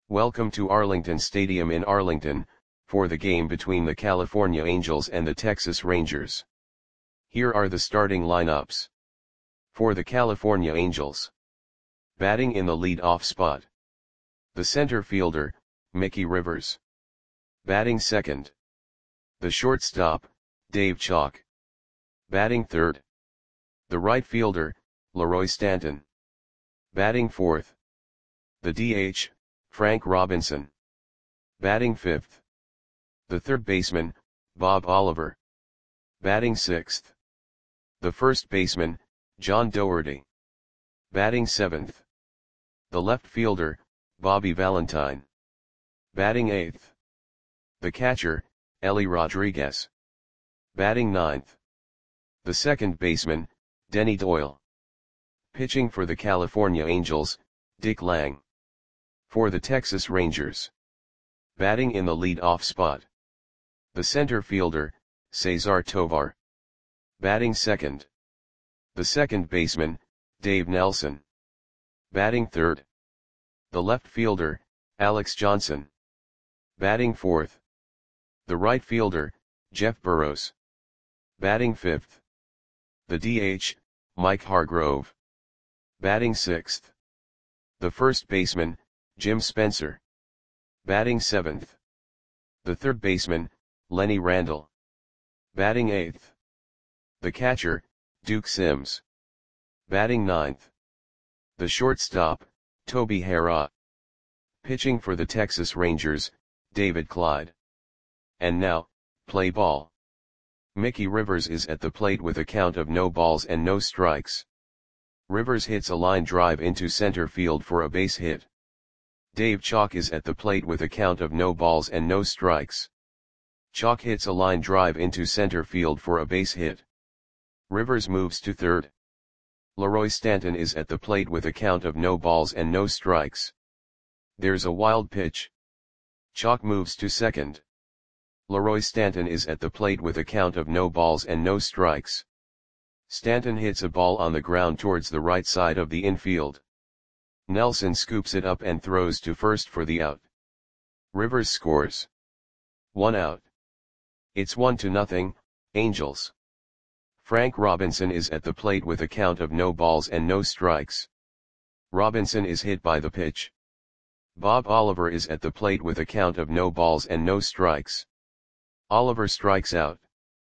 Welcome to Arlington Stadium in Arlington, for the game between the California Angels and the Texas Rangers. Here are the starting lineups. For the California Angels. Batting in the lead-off spot. The center fielder, Mickey Rivers. Batting second. The shortstop, Dave Chalk. Batting third. The right fielder, Leroy Stanton. Batting fourth. The DH, Frank Robinson. Batting fifth. The third baseman, Bob Oliver. Batting sixth. The first baseman, John Doherty. Batting seventh. The left fielder, Bobby Valentine. Batting eighth. The catcher, Ellie Rodriguez. Batting ninth. The second baseman, Denny Doyle. Pitching for the California Angels, Dick Lang. For the Texas Rangers. Batting in the lead-off spot. The center fielder, Cesar Tovar. Batting second. The second baseman, Dave Nelson. Batting third. The left fielder, Alex Johnson. Batting fourth. The right fielder, Jeff Burrows. Batting fifth. The DH, Mike Hargrove. Batting sixth. The first baseman, Jim Spencer. Batting seventh. The third baseman, Lenny Randle. Batting eighth. The catcher, Duke Sims. Batting ninth. The shortstop, Toby Harrah. Pitching for the Texas Rangers, David Clyde. And now, play ball. Mickey Rivers is at the plate with a count of no balls and no strikes. Rivers hits a line drive into center field for a base hit. Dave Chalk is at the plate with a count of no balls and no strikes. Chalk hits a line drive into center field for a base hit. Rivers moves to third. Leroy Stanton is at the plate with a count of no balls and no strikes. There's a wild pitch. Chalk moves to second. Leroy Stanton is at the plate with a count of no balls and no strikes. Stanton hits a ball on the ground towards the right side of the infield. Nelson scoops it up and throws to first for the out. Rivers scores. 1 out. It's 1-0, Angels. Frank Robinson is at the plate with a count of no balls and no strikes. Robinson is hit by the pitch. Bob Oliver is at the plate with a count of no balls and no strikes. Oliver strikes out.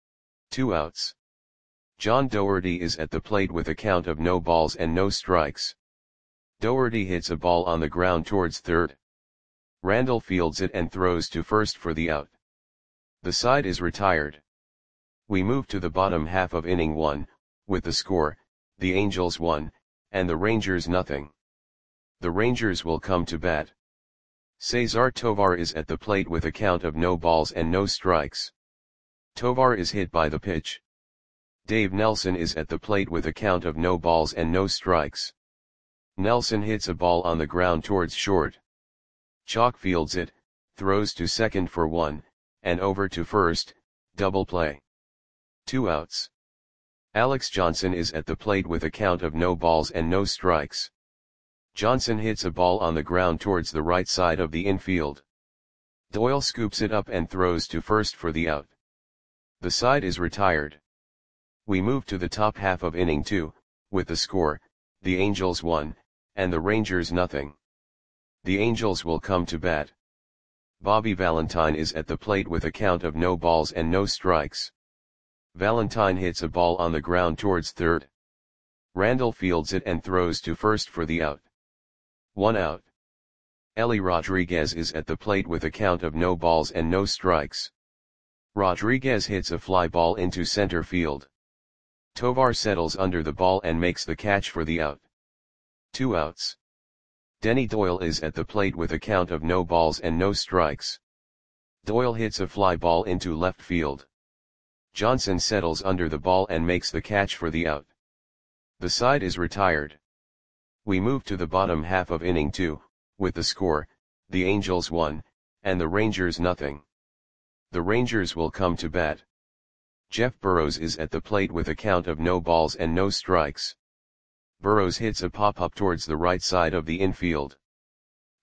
2 outs. John Doherty is at the plate with a count of no balls and no strikes. Doherty hits a ball on the ground towards third. Randle fields it and throws to first for the out. The side is retired. We move to the bottom half of inning 1, with the score, the Angels 1, and the Rangers 0. The Rangers will come to bat. Cesar Tovar is at the plate with a count of no balls and no strikes. Tovar is hit by the pitch. Dave Nelson is at the plate with a count of no balls and no strikes. Nelson hits a ball on the ground towards short. Chalk fields it, throws to second for 1, and over to first, double play. 2 outs. Alex Johnson is at the plate with a count of no balls and no strikes. Johnson hits a ball on the ground towards the right side of the infield. Doyle scoops it up and throws to first for the out. The side is retired. We move to the top half of inning 2, with the score, the Angels 1, and the Rangers 0. The Angels will come to bat. Bobby Valentine is at the plate with a count of no balls and no strikes. Valentine hits a ball on the ground towards third. Randle fields it and throws to first for the out. 1 out. Ellie Rodriguez is at the plate with a count of no balls and no strikes. Rodriguez hits a fly ball into center field. Tovar settles under the ball and makes the catch for the out. 2 outs. Denny Doyle is at the plate with a count of no balls and no strikes. Doyle hits a fly ball into left field. Johnson settles under the ball and makes the catch for the out. The side is retired. We move to the bottom half of inning 2, with the score, the Angels 1, and the Rangers 0. The Rangers will come to bat. Jeff Burrows is at the plate with a count of no balls and no strikes. Burrows hits a pop-up towards the right side of the infield.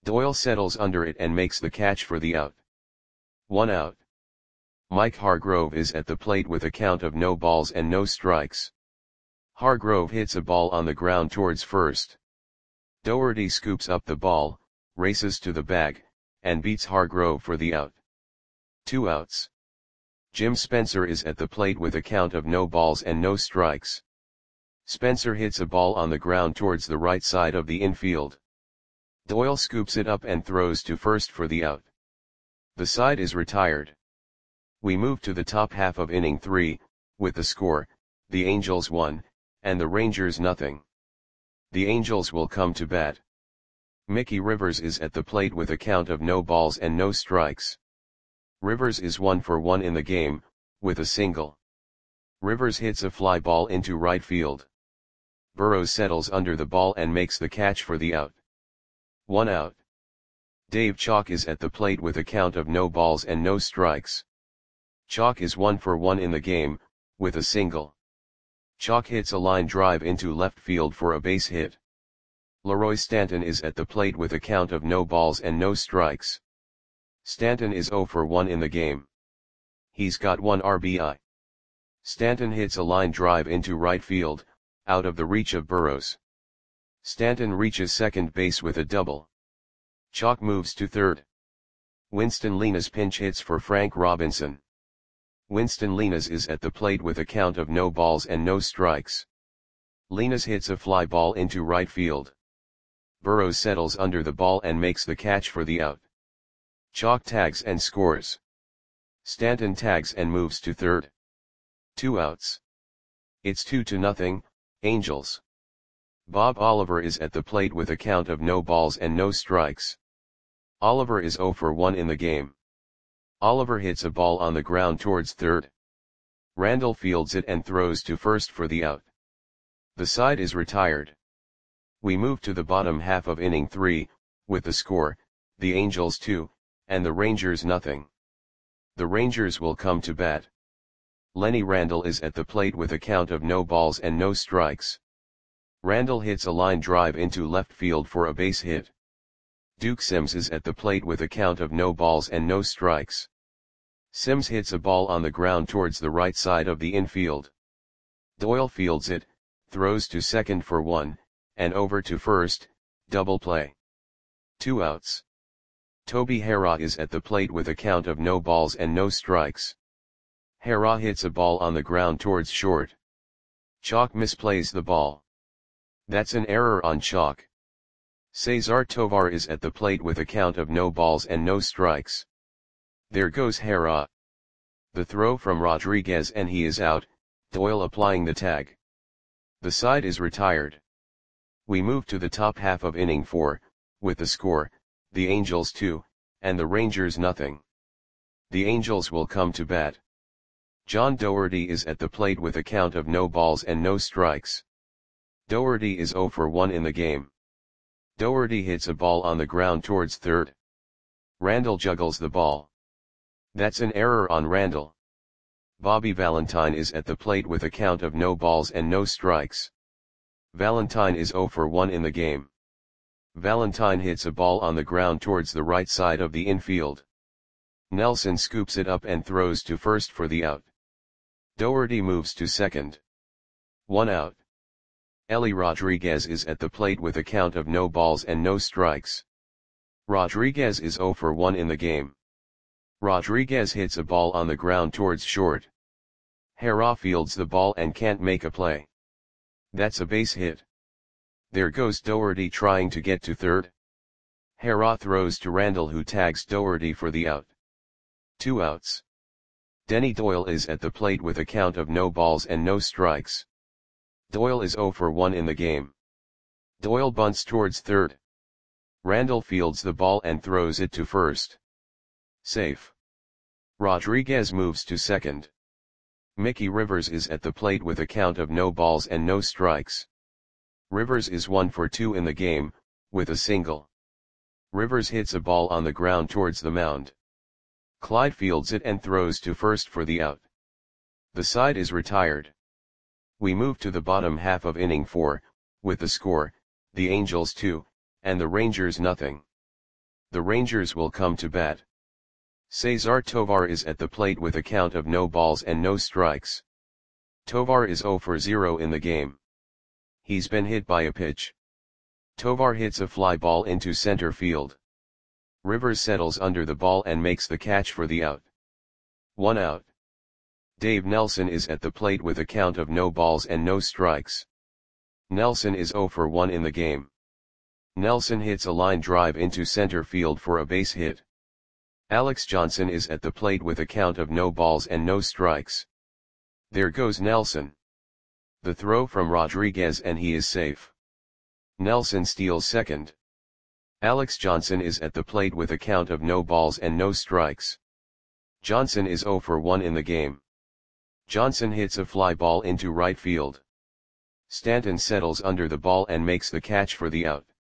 Doyle settles under it and makes the catch for the out. 1 out. Mike Hargrove is at the plate with a count of no balls and no strikes. Hargrove hits a ball on the ground towards first. Doherty scoops up the ball, races to the bag, and beats Hargrove for the out. 2 outs. Jim Spencer is at the plate with a count of no balls and no strikes. Spencer hits a ball on the ground towards the right side of the infield. Doyle scoops it up and throws to first for the out. The side is retired. We move to the top half of inning 3, with the score, the Angels 1, and the Rangers nothing. The Angels will come to bat. Mickey Rivers is at the plate with a count of no balls and no strikes. Rivers is 1 for 1 in the game, with a single. Rivers hits a fly ball into right field. Burrows settles under the ball and makes the catch for the out. 1 out. Dave Chalk is at the plate with a count of no balls and no strikes. Chalk is 1 for 1 in the game, with a single. Chalk hits a line drive into left field for a base hit. Leroy Stanton is at the plate with a count of no balls and no strikes. Stanton is 0 for 1 in the game. He's got 1 RBI. Stanton hits a line drive into right field, out of the reach of Burrows. Stanton reaches second base with a double. Chalk moves to third. Winston Linas pinch hits for Frank Robinson. Winston Linas is at the plate with a count of no balls and no strikes. Linas hits a fly ball into right field. Burrows settles under the ball and makes the catch for the out. Chalk tags and scores. Stanton tags and moves to third. 2 outs. It's 2-0, Angels. Bob Oliver is at the plate with a count of no balls and no strikes. Oliver is 0 for 1 in the game. Oliver hits a ball on the ground towards third. Randall fields it and throws to first for the out. The side is retired. We move to the bottom half of inning 3, with the score, the Angels 2, and the Rangers nothing. The Rangers will come to bat. Lenny Randall is at the plate with a count of no balls and no strikes. Randall hits a line drive into left field for a base hit. Duke Sims is at the plate with a count of no balls and no strikes. Sims hits a ball on the ground towards the right side of the infield. Doyle fields it, throws to second for 1, and over to first, double play. 2 outs. Toby Harrah is at the plate with a count of no balls and no strikes. Harrah hits a ball on the ground towards short. Chalk misplays the ball. That's an error on Chalk. Cesar Tovar is at the plate with a count of no balls and no strikes. There goes Harrah. The throw from Rodriguez and he is out, Doyle applying the tag. The side is retired. We move to the top half of inning 4, with the score, the Angels 2, and the Rangers nothing. The Angels will come to bat. John Doherty is at the plate with a count of no balls and no strikes. Doherty is 0 for 1 in the game. Doherty hits a ball on the ground towards third. Randall juggles the ball. That's an error on Randall. Bobby Valentine is at the plate with a count of no balls and no strikes. Valentine is 0 for 1 in the game. Valentine hits a ball on the ground towards the right side of the infield. Nelson scoops it up and throws to first for the out. Doherty moves to second. 1 out. Ellie Rodriguez is at the plate with a count of no balls and no strikes. Rodriguez is 0 for 1 in the game. Rodriguez hits a ball on the ground towards short. Harrah fields the ball and can't make a play. That's a base hit. There goes Doherty trying to get to third. Harrah throws to Randall who tags Doherty for the out. 2 outs. Denny Doyle is at the plate with a count of no balls and no strikes. Doyle is 0 for 1 in the game. Doyle bunts towards third. Randall fields the ball and throws it to first. Safe. Rodriguez moves to second. Mickey Rivers is at the plate with a count of no balls and no strikes. Rivers is 1 for 2 in the game, with a single. Rivers hits a ball on the ground towards the mound. Clyde fields it and throws to first for the out. The side is retired. We move to the bottom half of inning 4, with the score, the Angels 2, and the Rangers nothing. The Rangers will come to bat. Cesar Tovar is at the plate with a count of no balls and no strikes. Tovar is 0 for 0 in the game. He's been hit by a pitch. Tovar hits a fly ball into center field. Rivers settles under the ball and makes the catch for the out. 1 out. Dave Nelson is at the plate with a count of no balls and no strikes. Nelson is 0 for 1 in the game. Nelson hits a line drive into center field for a base hit. Alex Johnson is at the plate with a count of no balls and no strikes. There goes Nelson. The throw from Rodriguez and he is safe. Nelson steals second. Alex Johnson is at the plate with a count of no balls and no strikes. Johnson is 0 for 1 in the game. Johnson hits a fly ball into right field. Stanton settles under the ball and makes the catch for the out.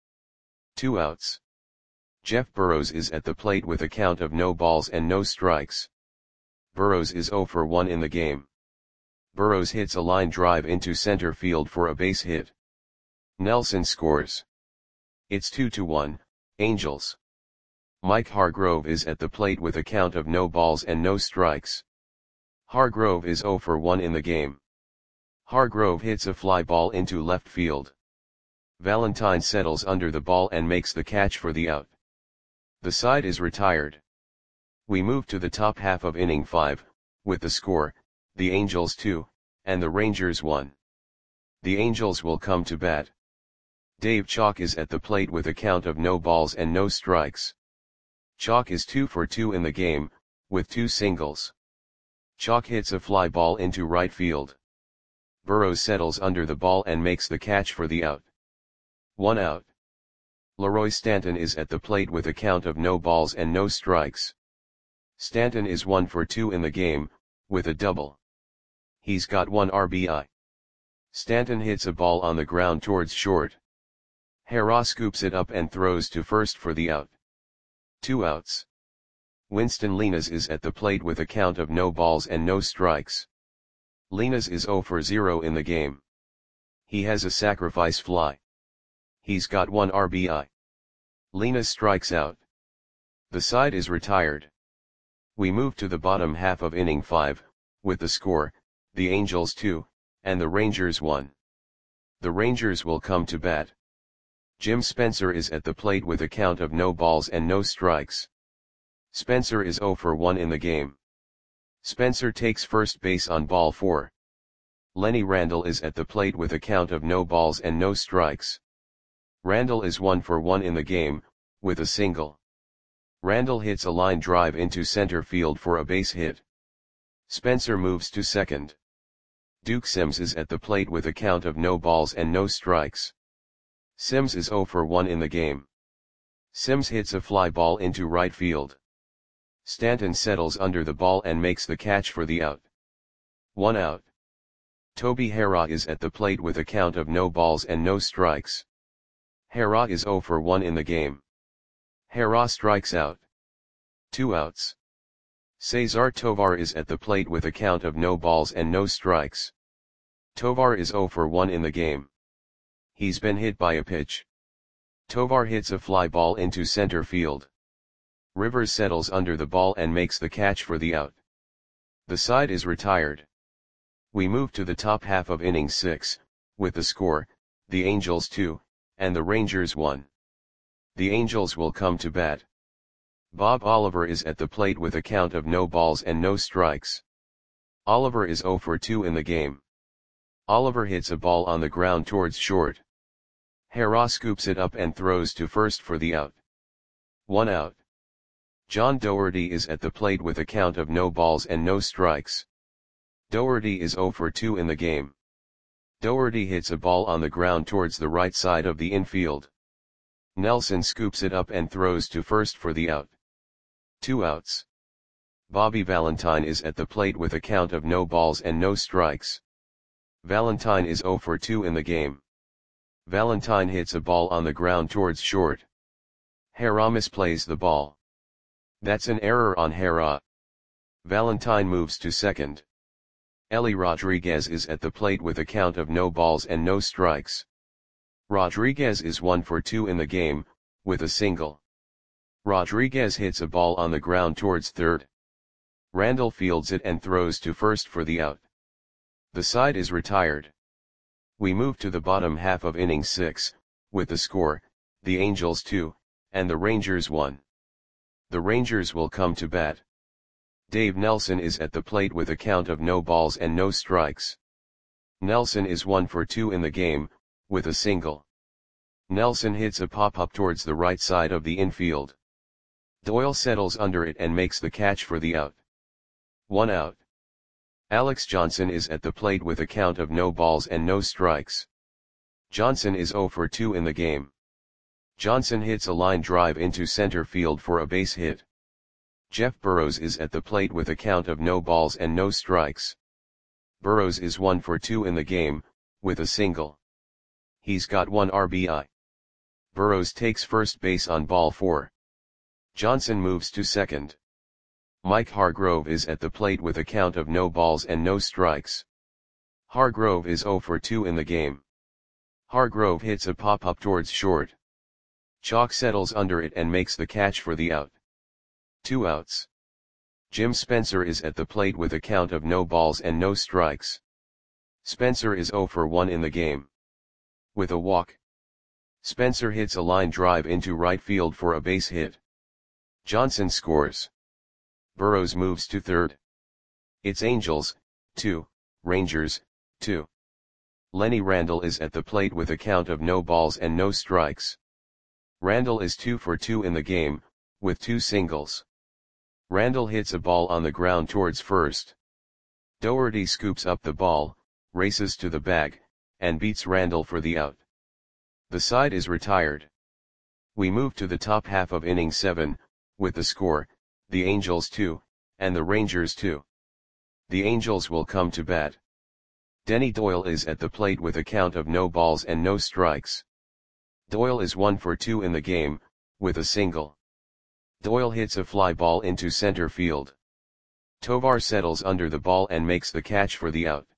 2 outs. Jeff Burrows is at the plate with a count of no balls and no strikes. Burrows is 0 for 1 in the game. Burrows hits a line drive into center field for a base hit. Nelson scores. It's 2-1, Angels. Mike Hargrove is at the plate with a count of no balls and no strikes. Hargrove is 0 for 1 in the game. Hargrove hits a fly ball into left field. Valentine settles under the ball and makes the catch for the out. The side is retired. We move to the top half of inning 5, with the score, the Angels 2, and the Rangers 1. The Angels will come to bat. Dave Chalk is at the plate with a count of no balls and no strikes. Chalk is 2 for 2 in the game, with 2 singles. Chalk hits a fly ball into right field. Burrows settles under the ball and makes the catch for the out. 1 out. Leroy Stanton is at the plate with a count of no balls and no strikes. Stanton is 1 for 2 in the game, with a double. He's got 1 RBI. Stanton hits a ball on the ground towards short. Hera scoops it up and throws to first for the out. 2 outs. Winston Linares is at the plate with a count of no balls and no strikes. Linares is 0 for 0 in the game. He has a sacrifice fly. He's got 1 RBI. Linares strikes out. The side is retired. We move to the bottom half of inning 5, with the score, the Angels 2, and the Rangers 1. The Rangers will come to bat. Jim Spencer is at the plate with a count of no balls and no strikes. Spencer is 0 for 1 in the game. Spencer takes first base on ball 4. Lenny Randle is at the plate with a count of no balls and no strikes. Randle is 1 for 1 in the game, with a single. Randle hits a line drive into center field for a base hit. Spencer moves to second. Duke Sims is at the plate with a count of no balls and no strikes. Sims is 0 for 1 in the game. Sims hits a fly ball into right field. Stanton settles under the ball and makes the catch for the out. 1 out. Toby Hera is at the plate with a count of no balls and no strikes. Hera is 0 for 1 in the game. Hera strikes out. 2 outs. Cesar Tovar is at the plate with a count of no balls and no strikes. Tovar is 0 for 1 in the game. He's been hit by a pitch. Tovar hits a fly ball into center field. Rivers settles under the ball and makes the catch for the out. The side is retired. We move to the top half of inning 6, with the score, the Angels 2, and the Rangers 1. The Angels will come to bat. Bob Oliver is at the plate with a count of no balls and no strikes. Oliver is 0 for 2 in the game. Oliver hits a ball on the ground towards short. Hera scoops it up and throws to first for the out. 1 out. John Doherty is at the plate with a count of no balls and no strikes. Doherty is 0 for 2 in the game. Doherty hits a ball on the ground towards the right side of the infield. Nelson scoops it up and throws to first for the out. 2 outs. Bobby Valentine is at the plate with a count of no balls and no strikes. Valentine is 0 for 2 in the game. Valentine hits a ball on the ground towards short. Hera misplays the ball. That's an error on Hera. Valentine moves to second. Ellie Rodriguez is at the plate with a count of no balls and no strikes. Rodriguez is 1 for 2 in the game, with a single. Rodriguez hits a ball on the ground towards third. Randall fields it and throws to first for the out. The side is retired. We move to the bottom half of inning 6, with the score, the Angels 2, and the Rangers 1. The Rangers will come to bat. Dave Nelson is at the plate with a count of no balls and no strikes. Nelson is 1 for 2 in the game, with a single. Nelson hits a pop-up towards the right side of the infield. Doyle settles under it and makes the catch for the out. 1 out. Alex Johnson is at the plate with a count of no balls and no strikes. Johnson is 0 for 2 in the game. Johnson hits a line drive into center field for a base hit. Jeff Burrows is at the plate with a count of no balls and no strikes. Burrows is 1 for 2 in the game, with a single. He's got 1 RBI. Burrows takes first base on ball 4. Johnson moves to second. Mike Hargrove is at the plate with a count of no balls and no strikes. Hargrove is 0 for 2 in the game. Hargrove hits a pop-up towards short. Chalk settles under it and makes the catch for the out. 2 outs. Jim Spencer is at the plate with a count of no balls and no strikes. Spencer is 0 for 1 in the game. With a walk. Spencer hits a line drive into right field for a base hit. Johnson scores. Burrows moves to third. It's Angels, 2, Rangers, 2. Lenny Randall is at the plate with a count of no balls and no strikes. Randall is 2 for 2 in the game, with 2 singles. Randall hits a ball on the ground towards first. Doherty scoops up the ball, races to the bag, and beats Randall for the out. The side is retired. We move to the top half of inning 7, with the score, the Angels 2, and the Rangers 2. The Angels will come to bat. Denny Doyle is at the plate with a count of no balls and no strikes. Doyle is 1 for 2 in the game, with a single. Doyle hits a fly ball into center field. Tovar settles under the ball and makes the catch for the out.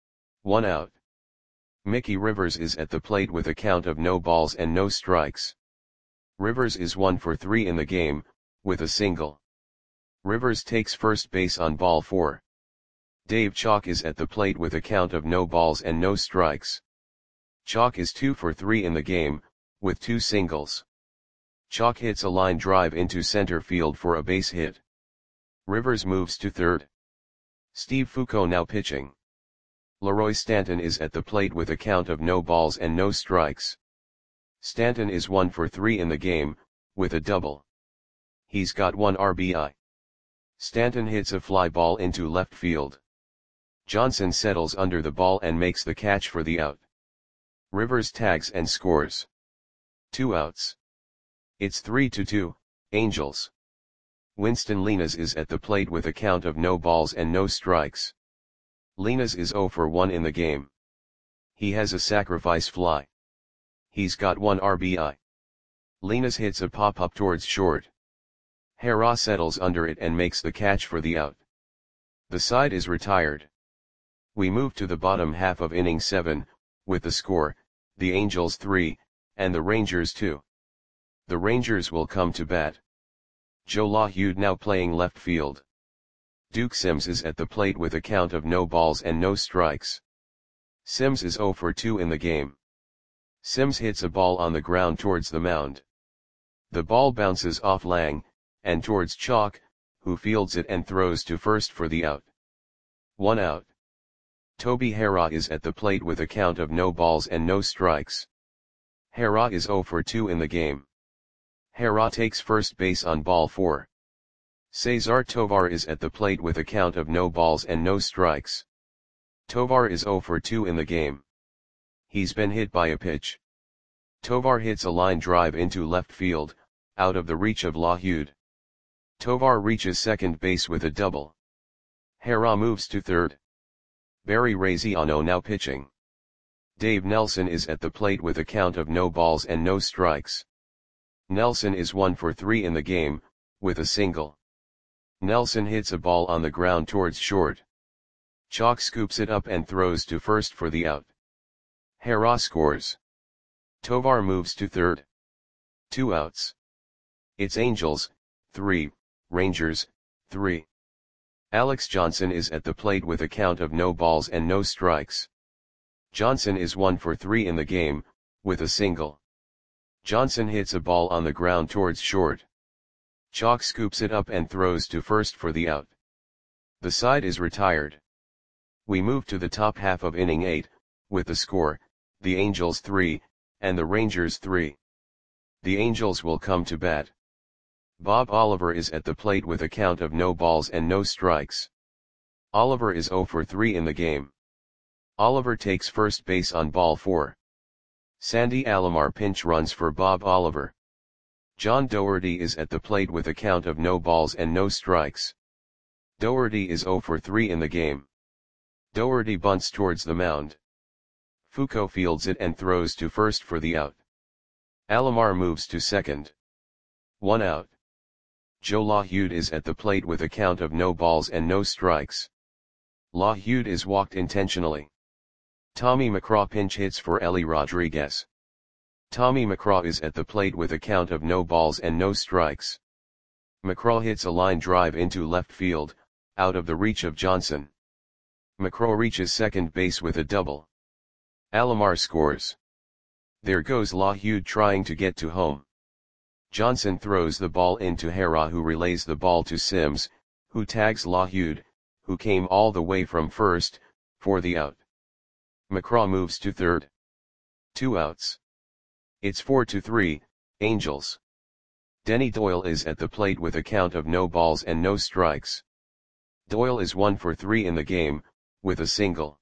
1 out. Mickey Rivers is at the plate with a count of no balls and no strikes. Rivers is 1 for 3 in the game, with a single. Rivers takes first base on ball 4. Dave Chalk is at the plate with a count of no balls and no strikes. Chalk is 2 for 3 in the game, with 2 singles. Chalk hits a line drive into center field for a base hit. Rivers moves to third. Steve Foucault now pitching. Leroy Stanton is at the plate with a count of no balls and no strikes. Stanton is 1 for 3 in the game, with a double. He's got 1 RBI. Stanton hits a fly ball into left field. Johnson settles under the ball and makes the catch for the out. Rivers tags and scores. 2 outs. It's 3-2, Angels. Winston Linares is at the plate with a count of no balls and no strikes. Linares is 0 for 1 in the game. He has a sacrifice fly. He's got 1 RBI. Linares hits a pop-up towards short. Hera settles under it and makes the catch for the out. The side is retired. We move to the bottom half of inning 7, with the score, the Angels 3, and the Rangers 2. The Rangers will come to bat. Joe LaHude now playing left field. Duke Sims is at the plate with a count of no balls and no strikes. Sims is 0 for 2 in the game. Sims hits a ball on the ground towards the mound. The ball bounces off Lang, and towards Chalk, who fields it and throws to first for the out. 1 out. Toby Hera is at the plate with a count of no balls and no strikes. Hera is 0 for 2 in the game. Hera takes first base on ball 4. Cesar Tovar is at the plate with a count of no balls and no strikes. Tovar is 0 for 2 in the game. He's been hit by a pitch. Tovar hits a line drive into left field, out of the reach of LaHude. Tovar reaches second base with a double. Hera moves to third. Barry Raziano now pitching. Dave Nelson is at the plate with a count of no balls and no strikes. Nelson is 1 for 3 in the game, with a single. Nelson hits a ball on the ground towards short. Chalk scoops it up and throws to first for the out. Hera scores. Tovar moves to third. 2 outs. It's Angels, 3, Rangers, 3. Alex Johnson is at the plate with a count of no balls and no strikes. Johnson is 1 for 3 in the game, with a single. Johnson hits a ball on the ground towards short. Chalk scoops it up and throws to first for the out. The side is retired. We move to the top half of inning 8, with the score, the Angels 3, and the Rangers 3. The Angels will come to bat. Bob Oliver is at the plate with a count of no balls and no strikes. Oliver is 0 for 3 in the game. Oliver takes first base on ball 4. Sandy Alomar pinch runs for Bob Oliver. John Doherty is at the plate with a count of no balls and no strikes. Doherty is 0 for 3 in the game. Doherty bunts towards the mound. Foucault fields it and throws to first for the out. Alomar moves to second. 1 out. Joe LaHude is at the plate with a count of no balls and no strikes. LaHude is walked intentionally. Tommy McCraw pinch hits for Ellie Rodriguez. Tommy McCraw is at the plate with a count of no balls and no strikes. McCraw hits a line drive into left field, out of the reach of Johnson. McCraw reaches second base with a double. Alomar scores. There goes LaHude trying to get to home. Johnson throws the ball into Hera, who relays the ball to Sims, who tags LaHude, who came all the way from first, for the out. McCraw moves to third. 2 outs. It's 4-3, Angels. Denny Doyle is at the plate with a count of no balls and no strikes. Doyle is 1 for 3 in the game, with a single.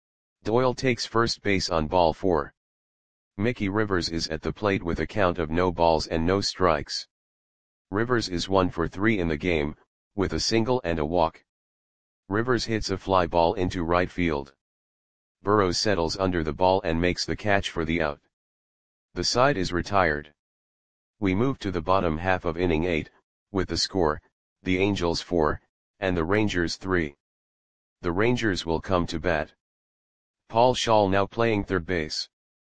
Doyle takes first base on ball 4. Mickey Rivers is at the plate with a count of no balls and no strikes. Rivers is 1 for 3 in the game, with a single and a walk. Rivers hits a fly ball into right field. Burrows settles under the ball and makes the catch for the out. The side is retired. We move to the bottom half of inning 8, with the score, the Angels 4, and the Rangers 3. The Rangers will come to bat. Paul Schall now playing third base.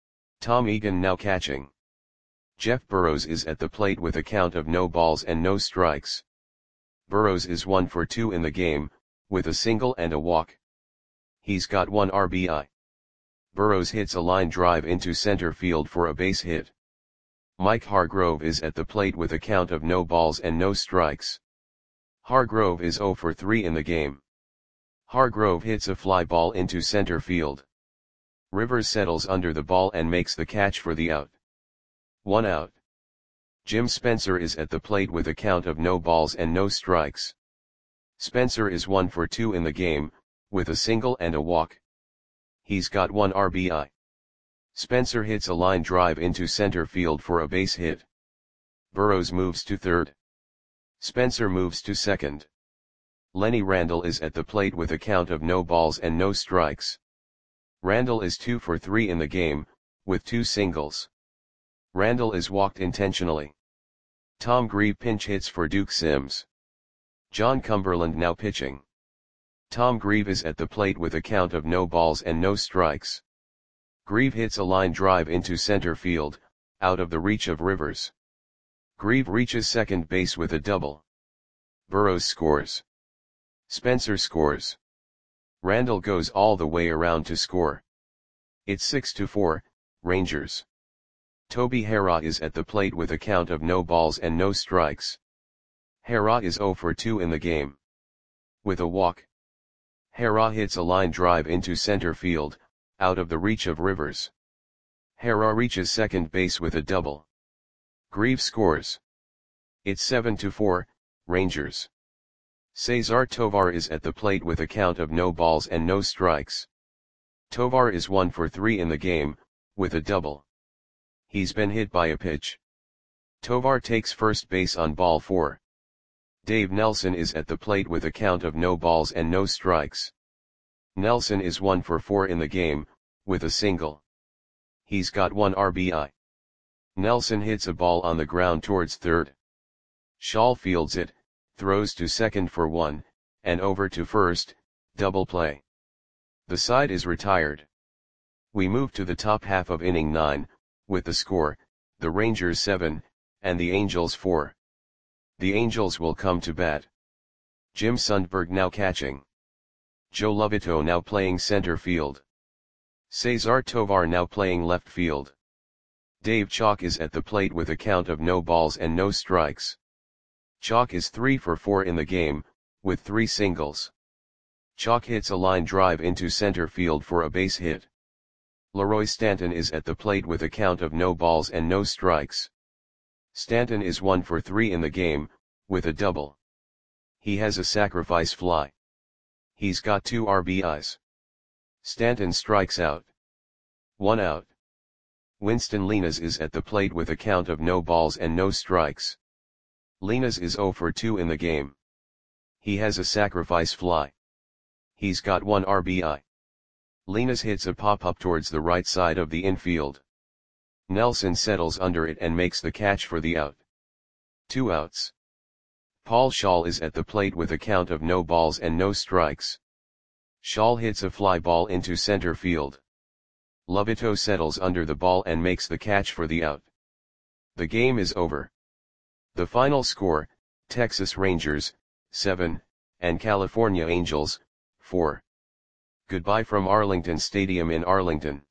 Tom Egan now catching. Jeff Burrows is at the plate with a count of no balls and no strikes. Burrows is 1 for 2 in the game, with a single and a walk. He's got 1 RBI. Burrows hits a line drive into center field for a base hit. Mike Hargrove is at the plate with a count of no balls and no strikes. Hargrove is 0 for 3 in the game. Hargrove hits a fly ball into center field. Rivers settles under the ball and makes the catch for the out. 1 out. Jim Spencer is at the plate with a count of no balls and no strikes. Spencer is 1 for 2 in the game, with a single and a walk. He's got 1 RBI. Spencer hits a line drive into center field for a base hit. Burrows moves to third. Spencer moves to second. Lenny Randle is at the plate with a count of no balls and no strikes. Randle is 2 for 3 in the game, with 2 singles. Randle is walked intentionally. Tom Grieve pinch hits for Duke Sims. John Cumberland now pitching. Tom Grieve is at the plate with a count of no balls and no strikes. Grieve hits a line drive into center field, out of the reach of Rivers. Grieve reaches second base with a double. Burrows scores. Spencer scores. Randle goes all the way around to score. It's 6-4, Rangers. Toby Hera is at the plate with a count of no balls and no strikes. Hera is 0 for 2 in the game. With a walk. Hera hits a line drive into center field, out of the reach of Rivers. Hera reaches second base with a double. Grieve scores. It's 7-4, Rangers. Cesar Tovar is at the plate with a count of no balls and no strikes. Tovar is 1 for 3 in the game, with a double. He's been hit by a pitch. Tovar takes first base on ball 4. Dave Nelson is at the plate with a count of no balls and no strikes. Nelson is 1 for 4 in the game, with a single. He's got 1 RBI. Nelson hits a ball on the ground towards third. Schall fields it, throws to second for 1, and over to first, double play. The side is retired. We move to the top half of inning 9, with the score, the Rangers 7, and the Angels 4. The Angels will come to bat. Jim Sundberg now catching. Joe Lovito now playing center field. Cesar Tovar now playing left field. Dave Chalk is at the plate with a count of no balls and no strikes. Chalk is 3 for 4 in the game, with 3 singles. Chalk hits a line drive into center field for a base hit. Leroy Stanton is at the plate with a count of no balls and no strikes. Stanton is 1 for 3 in the game, with a double. He has a sacrifice fly. He's got 2 RBIs. Stanton strikes out. 1 out. Winston Linares is at the plate with a count of no balls and no strikes. Linares is 0 for 2 in the game. He has a sacrifice fly. He's got 1 RBI. Linares hits a pop-up towards the right side of the infield. Nelson settles under it and makes the catch for the out. 2 outs. Paul Schaal is at the plate with a count of no balls and no strikes. Schaal hits a fly ball into center field. Lovito settles under the ball and makes the catch for the out. The game is over. The final score, Texas Rangers, 7, and California Angels, 4. Goodbye from Arlington Stadium in Arlington.